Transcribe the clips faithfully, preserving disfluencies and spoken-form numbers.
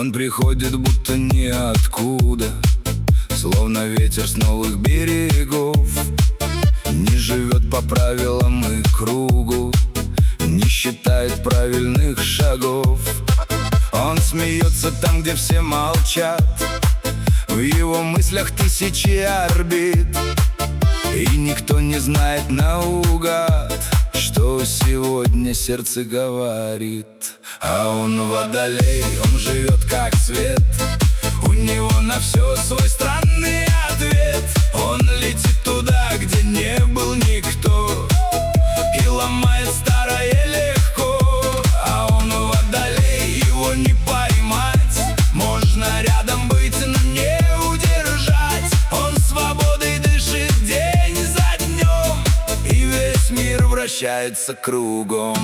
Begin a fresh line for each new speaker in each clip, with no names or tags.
Он приходит будто ниоткуда, словно ветер с новых берегов. Не живет по правилам и кругу, не считает правильных шагов. Он смеется там, где все молчат, в его мыслях тысячи орбит. И никто не знает наугад, что сегодня сердце говорит. А он водолей, он живет как свет, у него на все свой странный ответ. Он летит туда, где не был никто, и ломает старое легко. А он водолей, его не поймать, можно рядом быть, но не удержать. Он свободой дышит день за днем, и весь мир вращается кругом.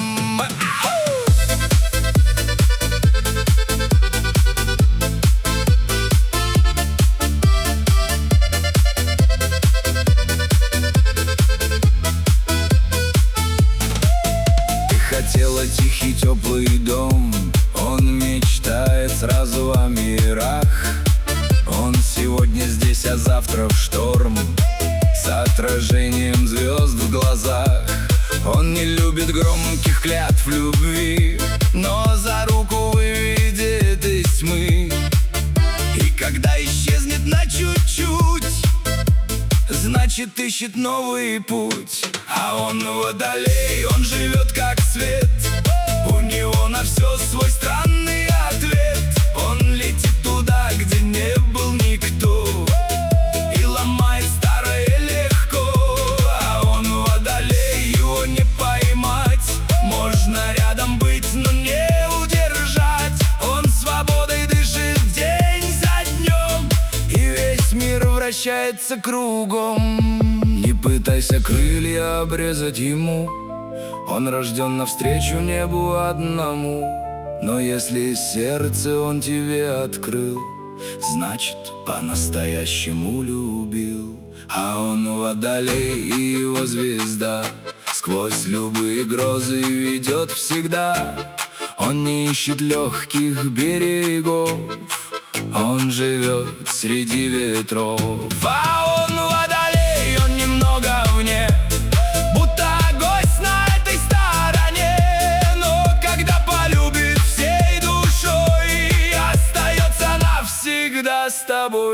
Хотела тихий теплый дом, он мечтает сразу о мирах. Он сегодня здесь, а завтра в шторм, с отражением звезд в глазах. Он не любит громких клятв любви, но за руку выведет из тьмы. И когда исчезнет на чуть-чуть, значит ищет новый путь. А он водолей, он живет как свет, у него на все свой странный ответ. Он летит туда, где не был никто, и ломает старое легко. А он водолей, его не поймать, можно рядом быть, но не удержать. Он свободой дышит день за днем, и весь мир вращается кругом. Не пытайся крылья обрезать ему, он рожден навстречу небу одному. Но если сердце он тебе открыл, значит, по-настоящему любил. А он водолей, и его звезда сквозь любые грозы ведет всегда. Он не ищет легких берегов, он живет среди ветров. А он водолей, он немного вне, будто гость на этой стороне. Но когда полюбит всей душой, остается навсегда с тобой.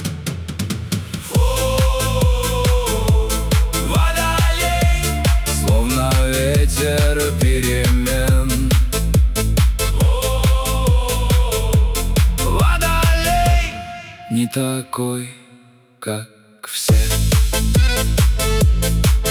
О, водолей, словно ветер перемен. Не такой, как все.